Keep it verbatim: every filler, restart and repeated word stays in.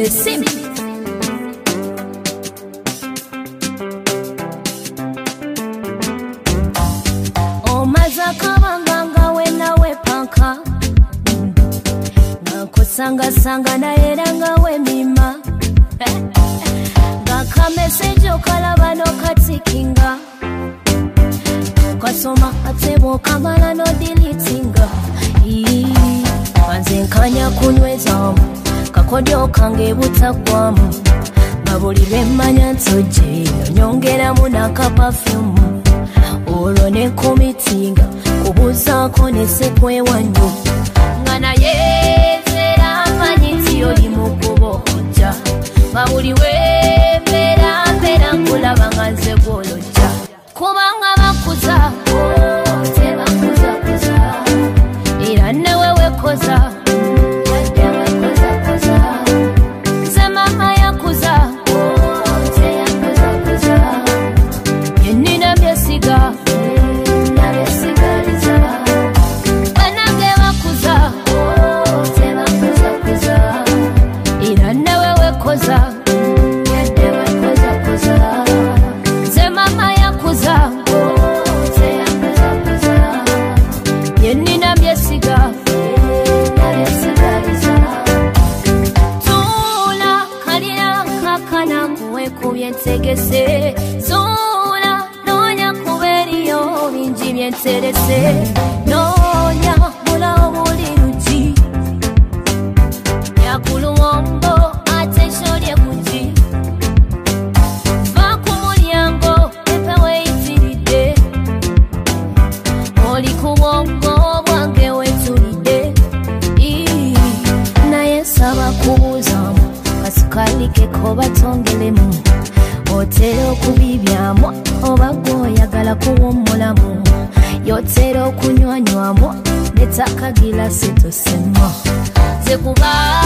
nesimu omaza kabanga we nawe panka nakosanga sanga na era ngawe mima ngaka message okalaba no katikinga kasoma atebo kamala no deletinga manze nkanya kunyweza kakodyo kange butagwamu babuli bemanya ntoje nyongera muna ka perfume olwo ne komitinga kubuzaako ne sekwe wanyo ngana yezera manyiti oli mukubo ojja babuli webera mbera nkulaba nga nze gwolojja kubanga bakuza tebakuza kuza era newe wekoza Zola nonya kuberiyo binji byenterese nonya mula obuli ruji yakuluwombo ateshorye kuji vakumulyango epewe itiride oli kuwombo bwange wetulide naye saba kubuzamu kasukalike ko batongelemu otero kubibyamu oba gwoyagala kuwummulamu yotero kunywanywamu netakagira situsemo ze kuba